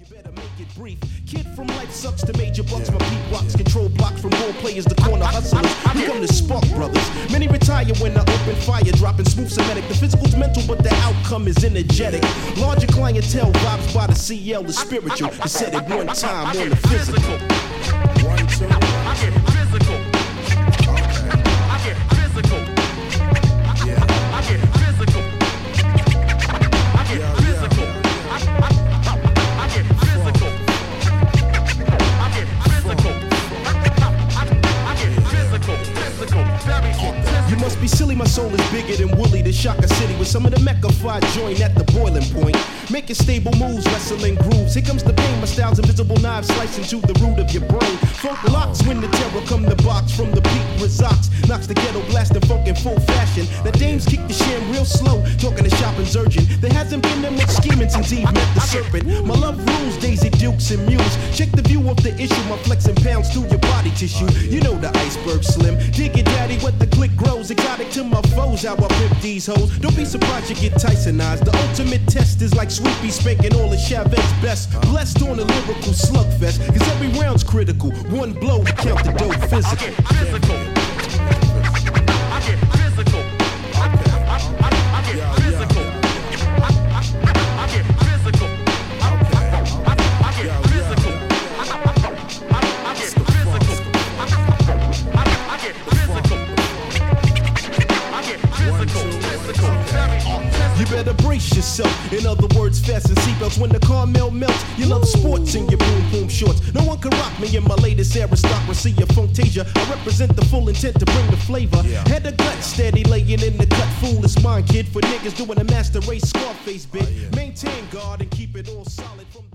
better make it brief. Kid from life sucks to major bucks. My beat rocks, control blocks from role players to corner hustlers. We come to spark brothers. Many retire when I open fire, dropping smooth Semitic. The physical's mental, but the outcome is energetic. Larger clientele vibes by the CL, the spiritual. I said it one time on the physical. 1, 2. I get physical. I get physical. Yeah. I get physical. I get physical. I get physical. I get physical. I get physical. Physical. Very physical. You must be silly, my soul is bigger than Willie. The Shaka City with some of the Mecca fire join at the boiling point. Making stable moves, wrestling grooves. Here comes the pain, my style's invisible knives slicing to the root of your brain. Funk locks when the terror come the box from the peak resorts. Knocks the ghetto blasting funk in full fashion. The dames kick the sham real slow, talking to shopping's urgent. There hasn't been that much scheming since Eve met the serpent. My love rules, Daisy Dukes and Muse. Check the view of the issue, my flexing pounds through your body tissue. You know the iceberg slim. Dig it, daddy, what the click grows. Exotic to my foes, how I pimp these hoes. Don't be surprised you get Tysonized. The ultimate test is like Sweepy spanking all of Chavez's best. Blessed on a lyrical slugfest, cause every round's critical. One blow to count the dope I physical. get physical. I get physical. I get physical. I get physical. I get physical. I get physical. I get physical. I get physical. Physical. Very You better brace yourself. In other words, fasten seatbelts when the caramel melts. You love sports in your boom boom shorts. No one can rock me in my latest aristocracy of Funktasia. I represent the full intent to bring the flavor. Head to gut, steady laying in the cut. Foolish mind, kid, for niggas doing a master race Scarface bit. Maintain guard and keep it all solid from